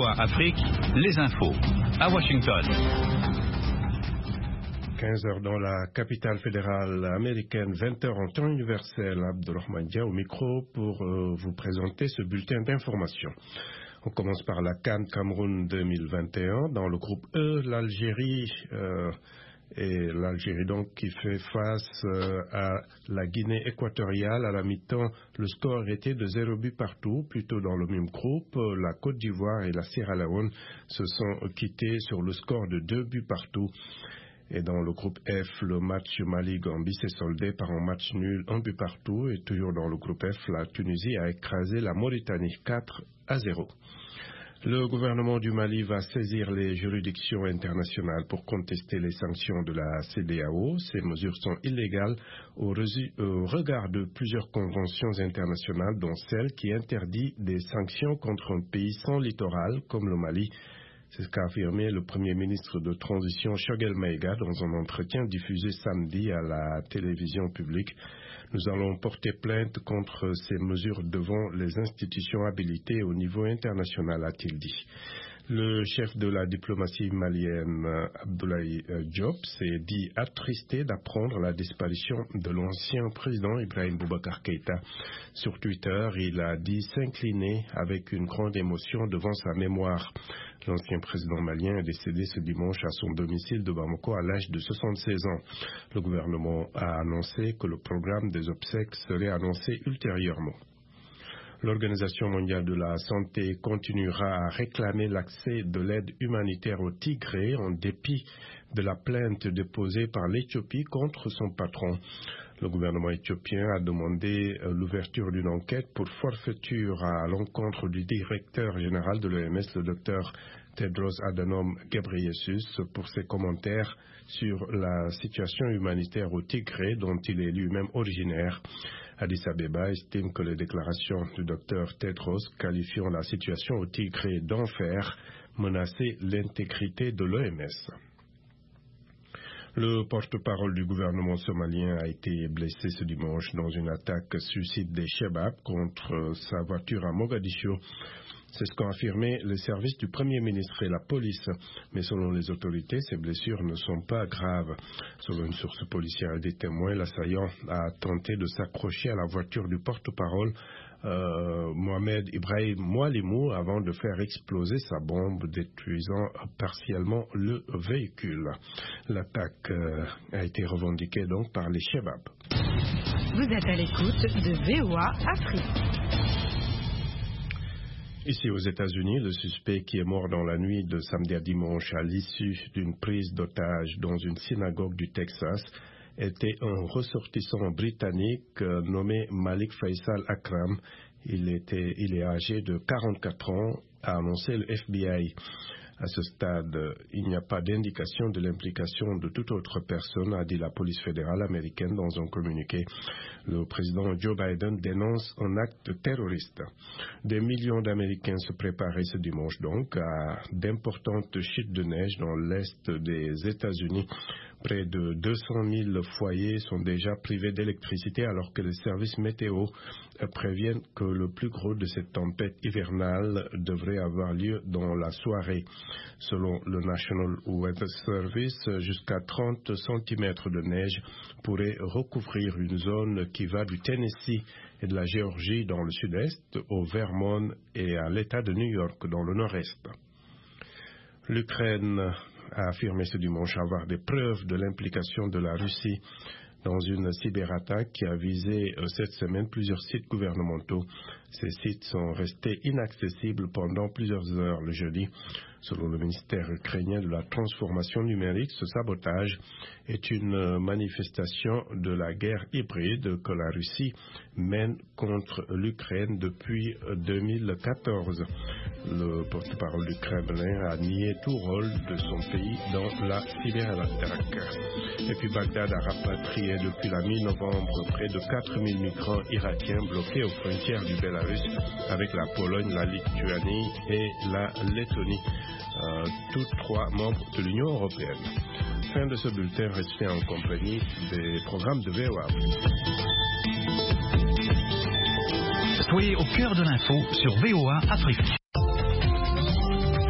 VOA Afrique, les infos. À Washington. 15h dans la capitale fédérale américaine, 20h en temps universel. Abdelrahman Dia au micro pour vous présenter ce bulletin d'information. On commence par la CAN Cameroun 2021. Dans le groupe E, l'Algérie donc qui fait face à la Guinée équatoriale à la mi-temps. Le score était de 0 but partout. Plutôt dans le même groupe, la Côte d'Ivoire et la Sierra Leone se sont quittés sur le score de 2 buts partout. Et dans le groupe F, le match Mali-Gambie s'est soldé par un match nul, 1 but partout. Et toujours dans le groupe F, la Tunisie a écrasé la Mauritanie 4-0. Le gouvernement du Mali va saisir les juridictions internationales pour contester les sanctions de la CEDEAO. Ces mesures sont illégales au regard de plusieurs conventions internationales, dont celle qui interdit des sanctions contre un pays sans littoral comme le Mali. C'est ce qu'a affirmé le Premier ministre de transition Choguel Maïga dans un entretien diffusé samedi à la télévision publique. Nous allons porter plainte contre ces mesures devant les institutions habilitées au niveau international, a-t-il dit. Le chef de la diplomatie malienne, Abdoulaye Diop, s'est dit attristé d'apprendre la disparition de l'ancien président Ibrahim Boubacar Keïta. Sur Twitter, il a dit s'incliner avec une grande émotion devant sa mémoire. L'ancien président malien est décédé ce dimanche à son domicile de Bamako à l'âge de 76 ans. Le gouvernement a annoncé que le programme des obsèques serait annoncé ultérieurement. L'Organisation mondiale de la santé continuera à réclamer l'accès de l'aide humanitaire au Tigré en dépit de la plainte déposée par l'Éthiopie contre son patron. Le gouvernement éthiopien a demandé l'ouverture d'une enquête pour forfaiture à l'encontre du directeur général de l'OMS, le docteur Tedros Adhanom Ghebreyesus, pour ses commentaires sur la situation humanitaire au Tigré, dont il est lui-même originaire. Addis Abeba estime que les déclarations du docteur Tedros qualifiant la situation au Tigré d'enfer menaçaient l'intégrité de l'OMS. Le porte-parole du gouvernement somalien a été blessé ce dimanche dans une attaque suicide des Chebab contre sa voiture à Mogadiscio. C'est ce qu'ont affirmé les services du Premier ministre et la police. Mais selon les autorités, ces blessures ne sont pas graves. Selon une source policière et des témoins, l'assaillant a tenté de s'accrocher à la voiture du porte-parole Mohamed Ibrahim Moualimou avant de faire exploser sa bombe, détruisant partiellement le véhicule. L'attaque a été revendiquée donc par les Chebab. Vous êtes à l'écoute de VOA Afrique. Ici aux États-Unis, le suspect qui est mort dans la nuit de samedi à dimanche à l'issue d'une prise d'otage dans une synagogue du Texas était un ressortissant britannique nommé Malik Faisal Akram. Il est âgé de 44 ans, a annoncé le FBI. À ce stade, il n'y a pas d'indication de l'implication de toute autre personne, a dit la police fédérale américaine dans un communiqué. Le président Joe Biden dénonce un acte terroriste. Des millions d'Américains se préparaient ce dimanche donc à d'importantes chutes de neige dans l'est des États-Unis. Près de 200 000 foyers sont déjà privés d'électricité alors que les services météo préviennent que le plus gros de cette tempête hivernale devrait avoir lieu dans la soirée. Selon le National Weather Service, jusqu'à 30 cm de neige pourrait recouvrir une zone qui va du Tennessee et de la Géorgie dans le sud-est au Vermont et à l'État de New York dans le nord-est. L'Ukraine a affirmé ce dimanche avoir des preuves de l'implication de la Russie dans une cyberattaque qui a visé cette semaine plusieurs sites gouvernementaux. Ces sites sont restés inaccessibles pendant plusieurs heures le jeudi. Selon le ministère ukrainien de la transformation numérique, ce sabotage est une manifestation de la guerre hybride que la Russie mène contre l'Ukraine depuis 2014. Le porte-parole du Kremlin a nié tout rôle de son pays dans la cyberattaque. Et puis Bagdad a rapatrié depuis la mi-novembre près de 4000 migrants irakiens bloqués aux frontières du Bélarus avec la Pologne, la Lituanie et la Lettonie. Toutes trois membres de l'Union européenne. Fin de ce bulletin, restez en compagnie des programmes de VOA. Soyez au cœur de l'info sur VOA Afrique.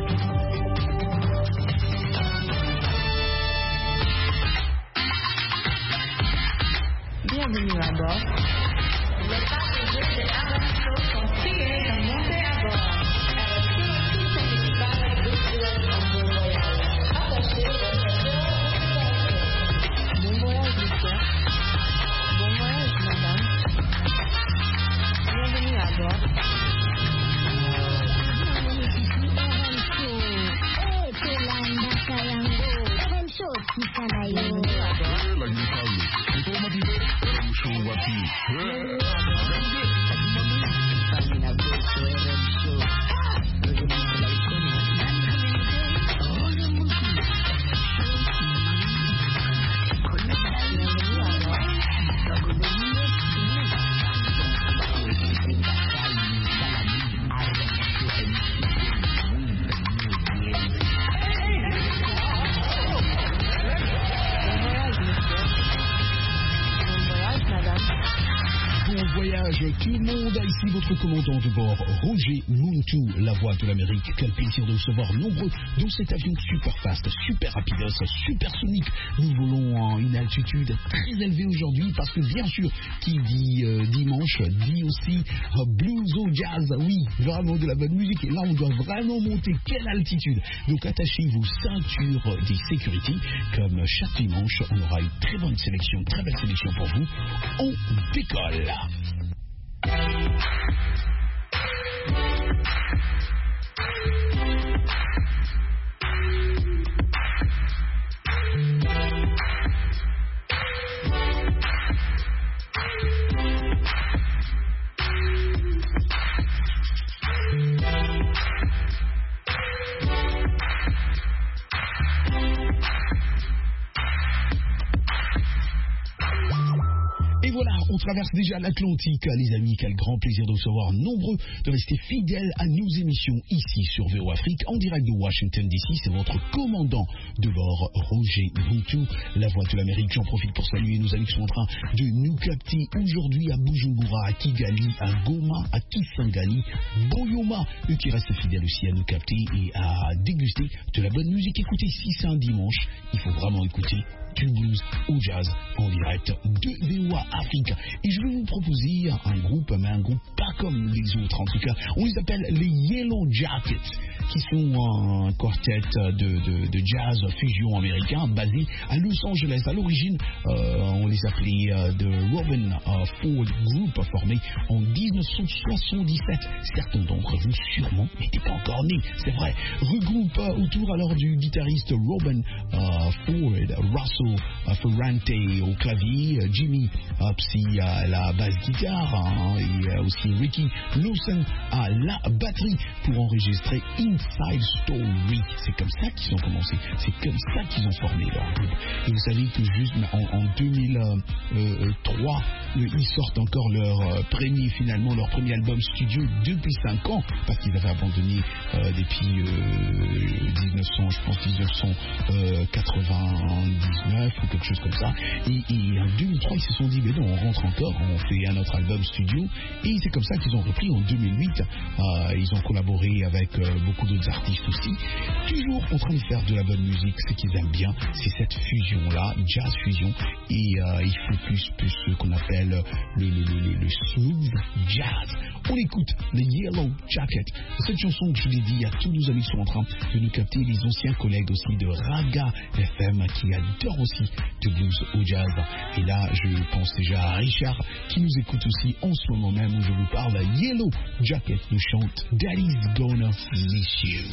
Bienvenue à bord. Les passagers de Aventure sont priés de monter à bord. Tous son équipage découvre un bon voyage. Attachez vos ceintures. Bon voyage, monsieur. Bon voyage, madame. Bienvenue à bord. Tout le monde, ici votre commandant de bord, Roger Muntu, la voix de l'Amérique. Quel plaisir de recevoir nombreux dans cet avion super fast, super rapidos, super sonique. Nous volons à une altitude très élevée aujourd'hui parce que bien sûr, qui dit dimanche, dit aussi blues au jazz. Oui, vraiment de la bonne musique. Et là, on doit vraiment monter. Quelle altitude! Donc attachez vos ceintures des sécurités. Comme chaque dimanche, on aura une très bonne sélection, très belle sélection pour vous. On décolle! On traverse déjà l'Atlantique, les amis. Quel grand plaisir de vous recevoir nombreux, de rester fidèles à nos émissions ici sur VO Afrique, en direct de Washington DC. C'est votre commandant de bord, Roger Muntu, la voix de l'Amérique. J'en profite pour saluer nos amis qui sont en train de nous capter aujourd'hui à Bujumbura, à Kigali, à Goma, à Kisangani, Boyoma, eux qui restent fidèles aussi à nous capter et à déguster de la bonne musique. Écoutez, si c'est un dimanche, il faut vraiment écouter du blues au jazz en direct de VOA Afrique. Et je vais vous proposer un groupe, mais un groupe pas comme les autres en tout cas. On les appelle les Yellow Jackets, qui sont un quartet de jazz fusion américain basé à Los Angeles. À l'origine, on les appelait The Robin Ford Group, formé en 1977. Certains d'entre vous sûrement n'étaient pas encore nés, c'est vrai. Regroupe autour alors du guitariste Robin Ford, Russell Ferrante au clavier, Jimmy Psy à la basse guitare, et aussi Ricky Lawson à la batterie pour enregistrer Inside Story. C'est comme ça qu'ils ont commencé, c'est comme ça qu'ils ont formé leur groupe. Et vous savez que juste en 2003, ils sortent encore leur premier album studio depuis 5 ans, parce qu'ils avaient abandonné depuis 1999 ou quelque chose comme ça. Et en 2003, ils se sont dit, mais non, on rentre encore, on fait un autre album studio. Et c'est comme ça qu'ils ont repris en 2008. Ils ont collaboré avec beaucoup d'autres artistes aussi. Toujours en train de faire de la bonne musique. Ce qu'ils aiment bien, c'est cette fusion-là, jazz fusion. Et il faut plus ce qu'on appelle le smooth jazz. On écoute les Yellow Jackets. Cette chanson que je l'ai dit à tous nos amis qui sont en train de nous capter, les anciens collègues aussi de Raga FM qui adorent aussi de blues au jazz. Et là, je pense déjà à Richard qui nous écoute aussi en ce moment même où je vous parle. Yellow Jacket nous chante Daddy's Gonna Miss You.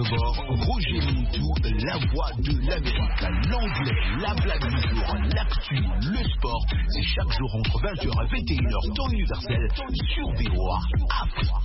de bord, Roger Montou, la voix de l'Amérique, l'anglais, la blague du jour, l'actu, le sport. C'est chaque jour entre 20h et 21h, temps universel, sur VOA Afrique.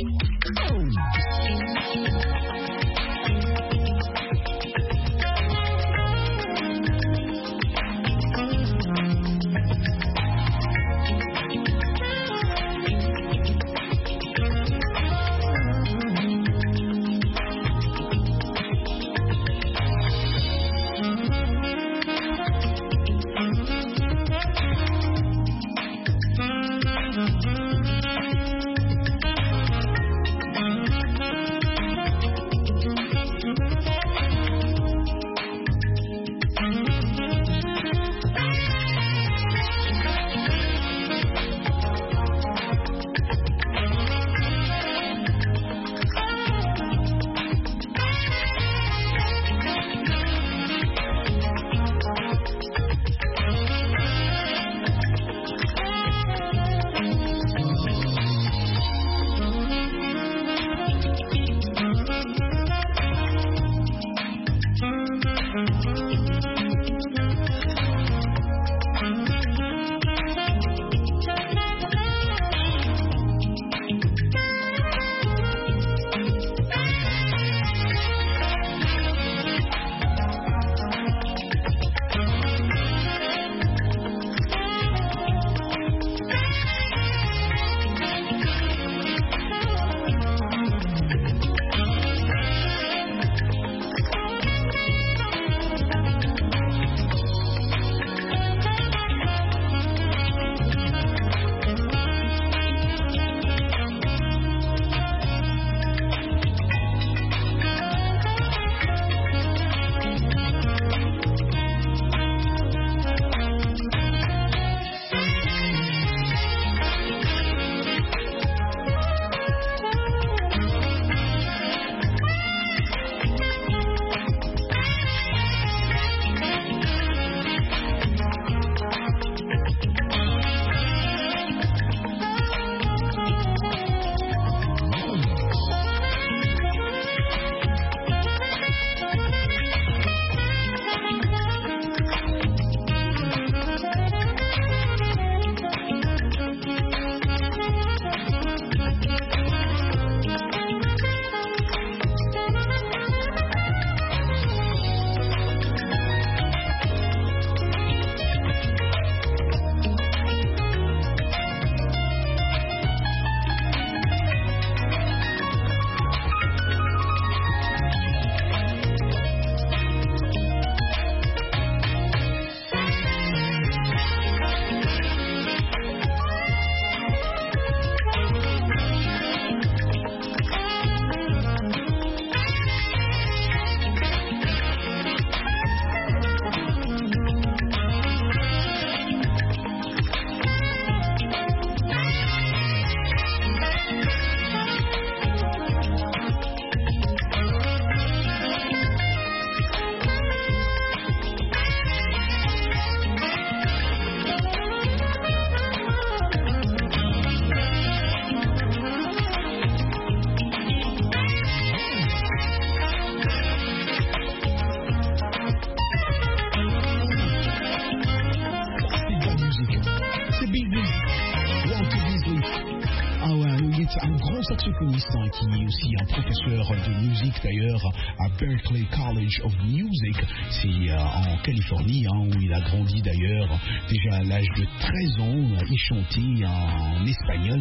saxophoniste qui est aussi un professeur de musique d'ailleurs à Berklee College of Music, c'est en Californie où il a grandi d'ailleurs déjà à l'âge de 13 ans. Il chantait en espagnol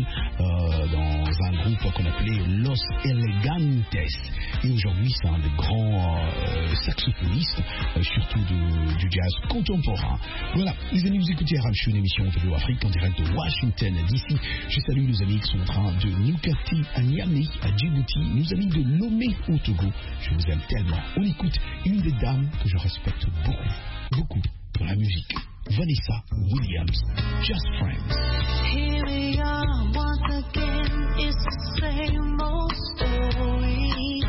dans un groupe qu'on appelait Los Elegantes, et aujourd'hui c'est un des grands saxophonistes, surtout du jazz contemporain. Voilà, les amis, vous écoutez Arabchou, une émission de VOA Afrique en direct de Washington DC. Je salue nos amis qui sont en train de Newcastle à Niamey, à Djibouti, nos amis de Lomé au Togo. Je vous aime tellement. On écoute une des dames que je respecte beaucoup dans la musique, Vanessa Williams, Just Friends. Here we are once again, it's the same old story.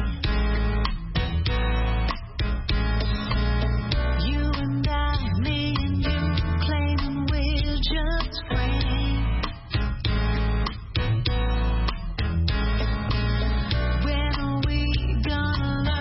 You and I, me and you, claiming we're just friends. When are we gonna learn?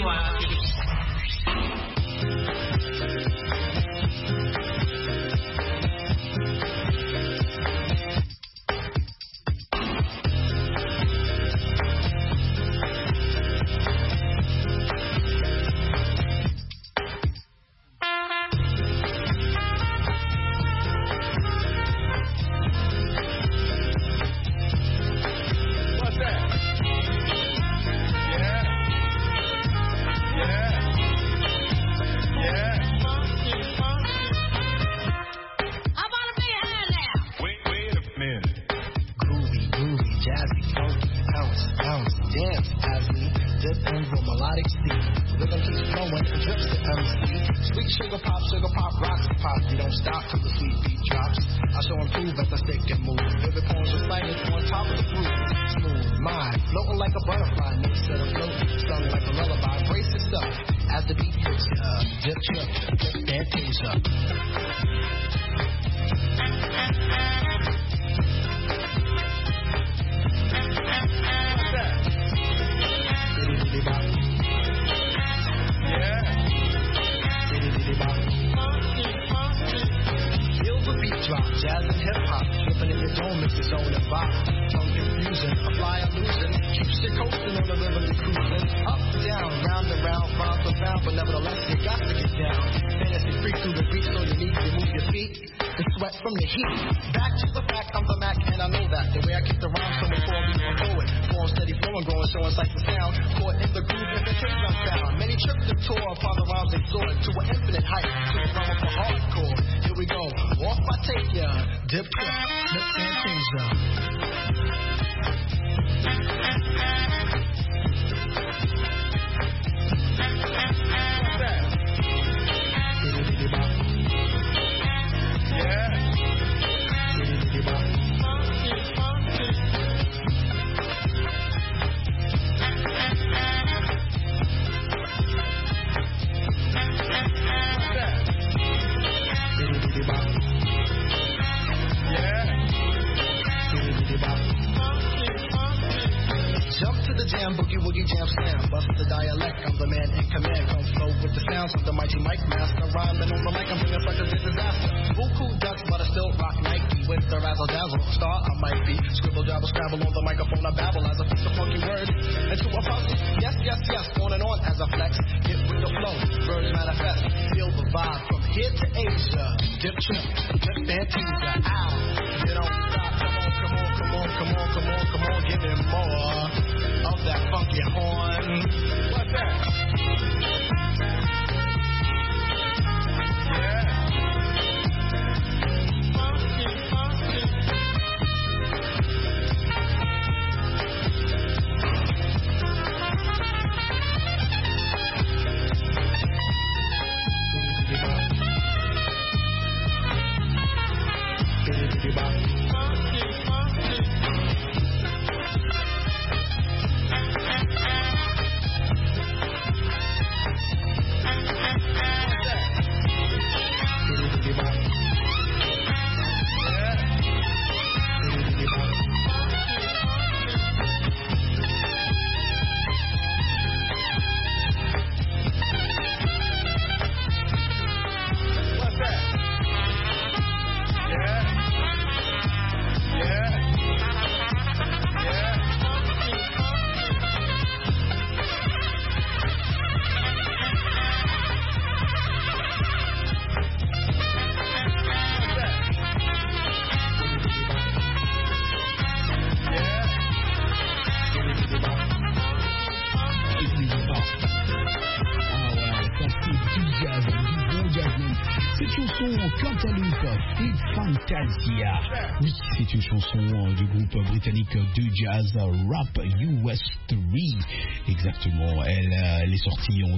Fantasia. Oui, c'est une chanson du groupe britannique de jazz Rap US 3. Exactement. Elle est sortie en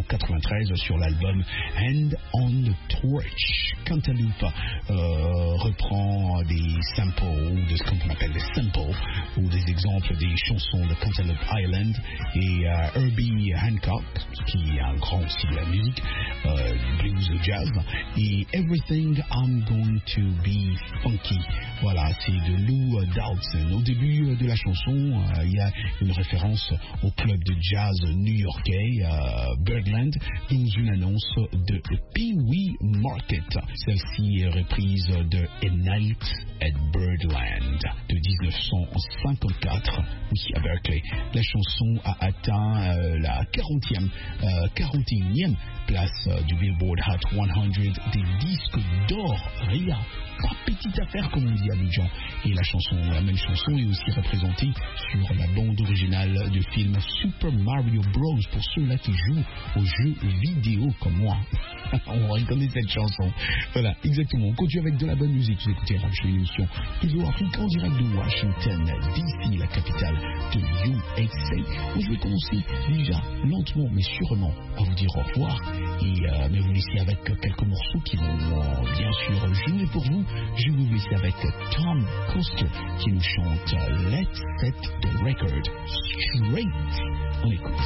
1993 sur l'album Hand on the Torch. Cantaloupe reprend des samples, de ce qu'on appelle des samples, ou des exemples des chansons de Cantaloupe Island et Herbie Hancock, qui est un grand aussi de la musique, blues et jazz, et Everything I'm Going to Be Funky. Voilà, c'est de Lou Dowdson. Au début de la chanson, il y a une référence au club de jazz new-yorkais Birdland dans une annonce de Pee-wee Market. Celle-ci est reprise de A Night at Birdland de 1954, oui, à Berkeley. La chanson a atteint la 41e place du Billboard Hot 100 des disques d'or. Rien, pas petite affaire comme on dit à les gens. Et la même chanson est aussi représentée sur la bande originale du film Super Mario Bros. Pour ceux-là qui jouent aux jeux vidéo comme moi. On reconnaît cette chanson. Voilà, exactement. On continue avec de la bonne musique. Vous écoutez la émission Toujours Afrique en direct de Washington, D.C., la capitale de USA. Où je vais commencer déjà lentement mais sûrement à vous dire au revoir et mais vous laisser avec quelques morceaux qui vont bien sûr jouer pour vous. Je vais vous laisser avec Tom Coster qui nous chante Let's Set the Record Straight. On écoute.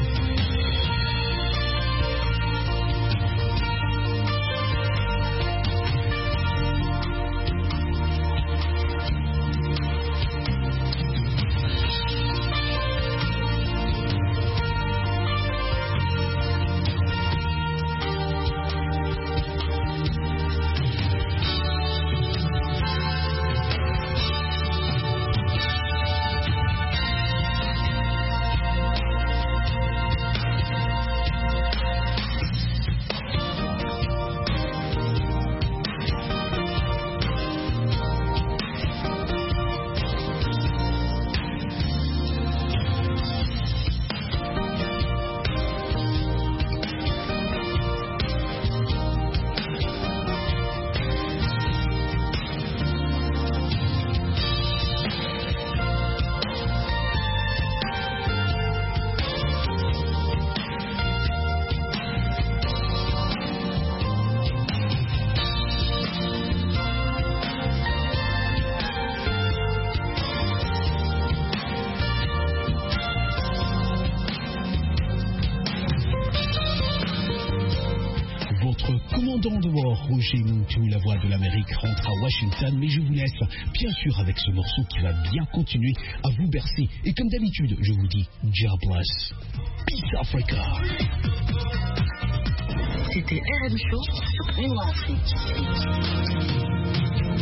Commandant de bord, Roger Moutou, la voix de l'Amérique, rentre à Washington, mais je vous laisse bien sûr avec ce morceau qui va bien continuer à vous bercer. Et comme d'habitude, je vous dis, God bless. Peace Africa. C'était RM Show sur VOA Afrique.